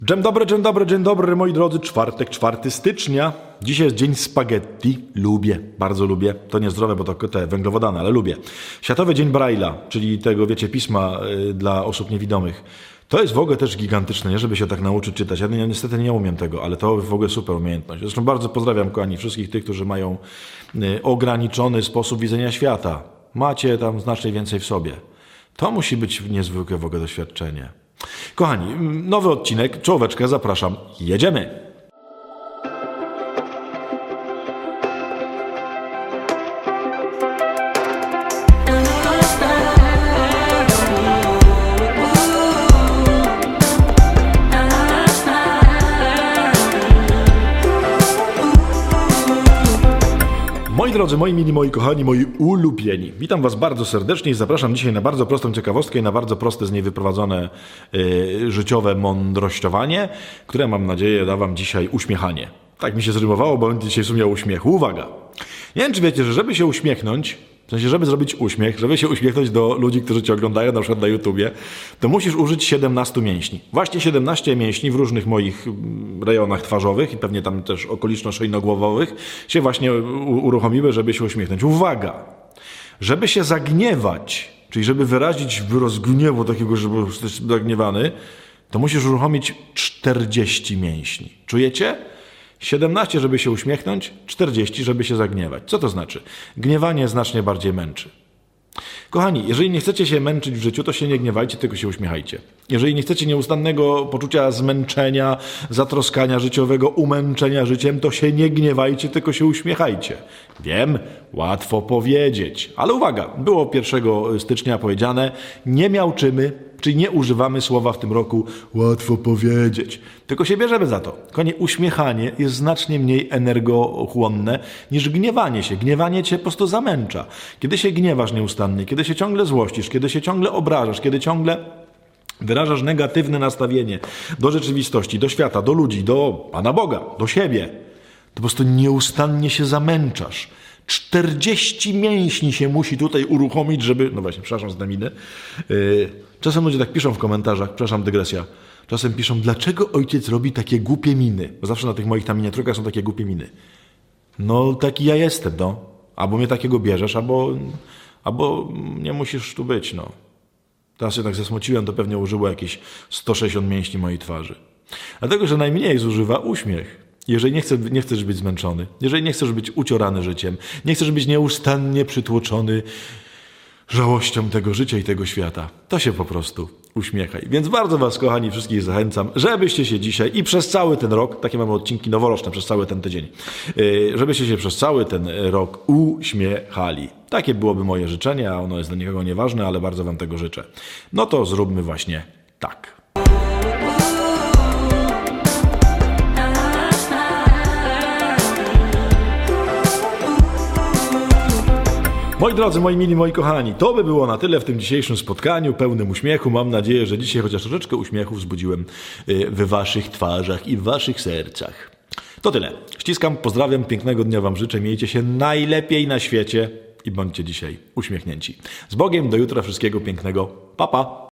Dzień dobry, moi drodzy. Czwartek, 4 stycznia. Dzisiaj jest dzień spaghetti. Lubię, bardzo lubię. To niezdrowe, bo to te węglowodany, ale lubię. Światowy Dzień Braille'a, czyli tego, wiecie, pisma dla osób niewidomych. To jest w ogóle też gigantyczne, nie? Żeby się tak nauczyć czytać. Ja niestety nie umiem tego, ale to w ogóle super umiejętność. Zresztą bardzo pozdrawiam, kochani, wszystkich tych, którzy mają ograniczony sposób widzenia świata. Macie tam znacznie więcej w sobie. To musi być niezwykłe w ogóle doświadczenie. Kochani, nowy odcinek, czołóweczkę, zapraszam, jedziemy! Moi drodzy, moi mili, moi kochani, moi ulubieni. Witam was bardzo serdecznie i zapraszam dzisiaj na bardzo prostą ciekawostkę i na bardzo proste z niej wyprowadzone życiowe mądrościowanie, które mam nadzieję da wam dzisiaj uśmiechanie. Tak mi się zrymowało, bo dzisiaj w sumie o uśmiechu. Uwaga! Nie wiem, czy wiecie, że żeby się uśmiechnąć, w sensie, żeby zrobić uśmiech, żeby się uśmiechnąć do ludzi, którzy cię oglądają, na przykład na YouTubie, to musisz użyć 17 mięśni. Właśnie 17 mięśni w różnych moich rejonach twarzowych i pewnie tam też okoliczno-szyjnogłowowych się właśnie uruchomiły, żeby się uśmiechnąć. Uwaga! Żeby się zagniewać, czyli żeby wyrazić wyraz gniewu takiego, żeby jesteś zagniewany, to musisz uruchomić 40 mięśni. Czujecie? 17, żeby się uśmiechnąć, 40, żeby się zagniewać. Co to znaczy? Gniewanie znacznie bardziej męczy. Kochani, jeżeli nie chcecie się męczyć w życiu, to się nie gniewajcie, tylko się uśmiechajcie. Jeżeli nie chcecie nieustannego poczucia zmęczenia, zatroskania życiowego, umęczenia życiem, to się nie gniewajcie, tylko się uśmiechajcie. Wiem, łatwo powiedzieć, ale uwaga, było 1 stycznia powiedziane, nie miałczymy, czyli nie używamy słowa w tym roku łatwo powiedzieć, tylko się bierzemy za to. Kochani, uśmiechanie jest znacznie mniej energochłonne niż gniewanie się. Gniewanie cię po prostu zamęcza. Kiedy się gniewasz nieustannie, kiedy się ciągle złościsz, kiedy się ciągle obrażasz, kiedy ciągle wyrażasz negatywne nastawienie do rzeczywistości, do świata, do ludzi, do Pana Boga, do siebie, to po prostu nieustannie się zamęczasz. 40 mięśni się musi tutaj uruchomić, żeby... No właśnie, przepraszam za tę minę. Czasem ludzie tak piszą w komentarzach, przepraszam, dygresja. Czasem piszą, dlaczego ojciec robi takie głupie miny? Bo zawsze na tych moich tam miniaturkach są takie głupie miny. No, taki ja jestem, no. Albo mnie takiego bierzesz, albo nie musisz tu być, no. Teraz się tak zasmuciłem, to pewnie użyło jakieś 160 mięśni mojej twarzy. Dlatego, że najmniej zużywa uśmiech. Jeżeli nie chcesz być zmęczony, jeżeli nie chcesz być uciorany życiem, nie chcesz być nieustannie przytłoczony żałością tego życia i tego świata, to się po prostu uśmiechaj. Więc bardzo was, kochani, wszystkich zachęcam, żebyście się dzisiaj i przez cały ten rok, takie mamy odcinki noworoczne przez cały ten tydzień, żebyście się przez cały ten rok uśmiechali. Takie byłoby moje życzenie, a ono jest dla nikogo nieważne, ale bardzo wam tego życzę. No to zróbmy właśnie tak. Moi drodzy, moi mili, moi kochani, to by było na tyle w tym dzisiejszym spotkaniu pełnym uśmiechu. Mam nadzieję, że dzisiaj chociaż troszeczkę uśmiechu wzbudziłem w waszych twarzach i w waszych sercach. To tyle. Ściskam, pozdrawiam, pięknego dnia wam życzę. Miejcie się najlepiej na świecie i bądźcie dzisiaj uśmiechnięci. Z Bogiem, do jutra, wszystkiego pięknego. Pa, pa.